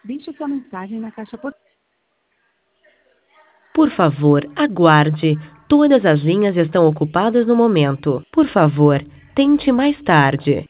Deixe sua mensagem na caixa postal. Por favor, aguarde. Todas as linhas estão ocupadas no momento. Por favor, tente mais tarde.